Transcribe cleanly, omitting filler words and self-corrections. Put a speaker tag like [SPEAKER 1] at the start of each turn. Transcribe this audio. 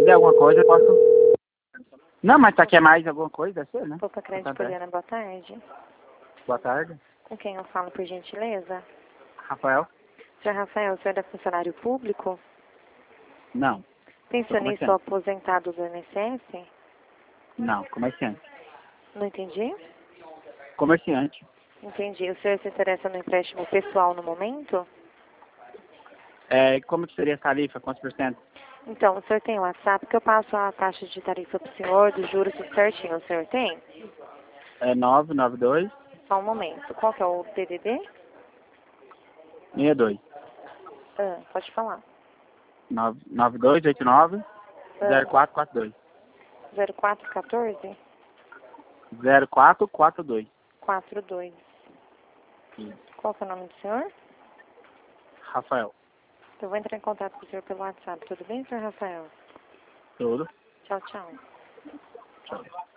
[SPEAKER 1] der alguma coisa, eu posso... Não, mas tá quer mais alguma coisa, deve ser, né?
[SPEAKER 2] Poupa Crédito Poliana, boa tarde.
[SPEAKER 1] Boa tarde.
[SPEAKER 2] Com quem eu falo, por gentileza?
[SPEAKER 1] Rafael?
[SPEAKER 2] Senhor Rafael, o senhor é funcionário público?
[SPEAKER 1] Não.
[SPEAKER 2] Pensionista ou aposentado do INSS?
[SPEAKER 1] Não, comerciante.
[SPEAKER 2] Não entendi?
[SPEAKER 1] Comerciante.
[SPEAKER 2] Entendi. O senhor se interessa no empréstimo pessoal no momento?
[SPEAKER 1] Como que seria a tarifa? Quantos por cento?
[SPEAKER 2] Então, o senhor tem o WhatsApp que eu passo a taxa de tarifa para o senhor, dos juros, tudo certinho. O senhor tem?
[SPEAKER 1] 992
[SPEAKER 2] Só um momento. Qual que é o DDD?
[SPEAKER 1] 62.
[SPEAKER 2] Pode falar.
[SPEAKER 1] 9289 0442.
[SPEAKER 2] 0414
[SPEAKER 1] 0442.
[SPEAKER 2] 42. Qual que é o nome do senhor?
[SPEAKER 1] Rafael.
[SPEAKER 2] Eu vou entrar em contato com o senhor pelo WhatsApp. Tudo bem, senhor Rafael?
[SPEAKER 1] Tudo.
[SPEAKER 2] Tchau, tchau.
[SPEAKER 1] Tchau.